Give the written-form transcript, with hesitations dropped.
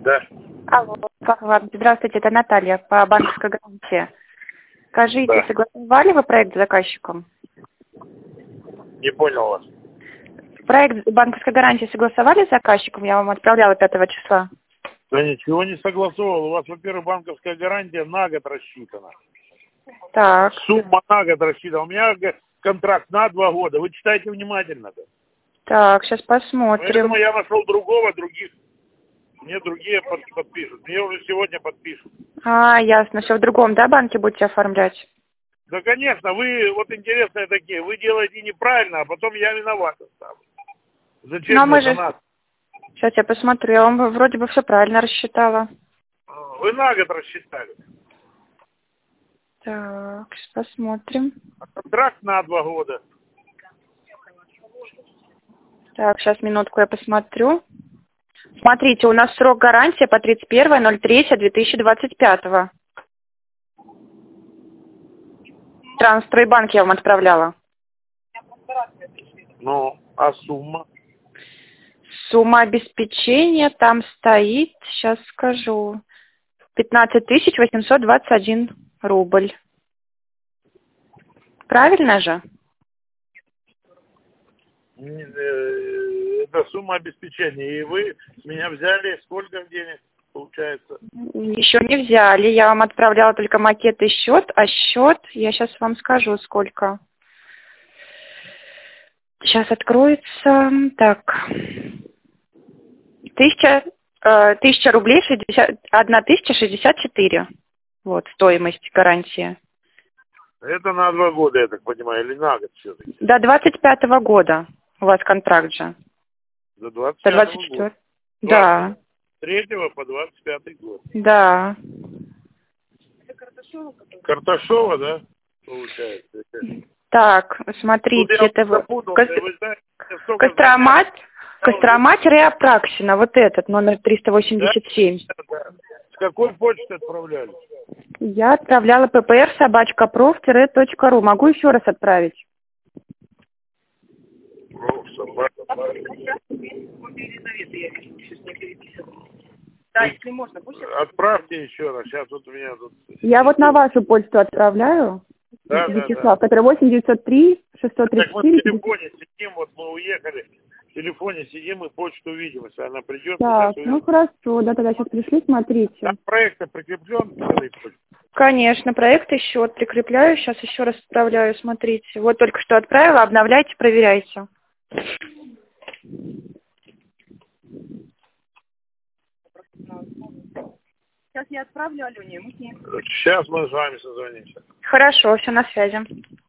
Да. Алло, здравствуйте, это Наталья по банковской гарантии. Скажите, Да. согласовали вы проект с заказчиком? Не понял вас. Проект банковской гарантии согласовали с заказчиком? Я вам отправляла 5 числа. Да ничего не согласовал. У вас, во-первых, банковская гарантия на год рассчитана. Так. Сумма на год рассчитана. У меня контракт на 2 года. Вы читайте внимательно. Так, сейчас посмотрим. Поэтому я нашел другого, мне другие подпишут. Мне уже сегодня подпишут. Ясно. Все в другом, да, банке будете оформлять? Да, конечно, вы, вот интересные такие, вы делаете неправильно, а потом я виноват останусь. Зачем Но мы мне за же... нас? Сейчас я посмотрю, я вам вроде бы все правильно рассчитала. Вы на год рассчитали. Так, сейчас посмотрим. А контракт на 2 года. Так, сейчас минутку я посмотрю. Смотрите, у нас срок гарантии по 31.03.2025. Трансстройбанк я вам отправляла. Ну, а сумма? Сумма обеспечения там стоит, сейчас скажу, 15 821 рубль. Правильно же? Это сумма обеспечения. И вы с меня взяли сколько денег, получается? Еще не взяли. Я вам отправляла только макет и счет, а счет, я сейчас вам скажу, сколько. Сейчас откроется. Так. 1000 рублей 1064. Вот, стоимость гарантии. Это на 2 года, я так понимаю, или на год все-таки? До 25-го года у вас контракт же. До До 25-го года. Да. 3 по 25 год. Да. Карташова, да, получается? Так, смотрите, Тут это я запутался, вы знаете, столько Кострома Апраксина, вот этот, номер 387. Да? С какой почты отправляли? Я отправляла ppr@prof-ru. Могу еще раз отправить? Да, если можно, отправьте еще раз. Сейчас вот у меня тут... Я вот на вашу почту отправляю. Да, Вячеслав, который 8903 634. Так мы в телефоне сидим, вот мы уехали. В телефоне сидим и почту увидим, если она придет. Так, ну хорошо, да, тогда сейчас пришли, смотрите. Там проект прикреплен к этой почте? Конечно, проект и счет прикрепляю, сейчас еще раз отправляю, смотрите. Вот только что отправила, обновляйте, проверяйте. Сейчас я отправлю Алене, мы с ней... Сейчас мы с вами созвонимся. Хорошо, все на связи.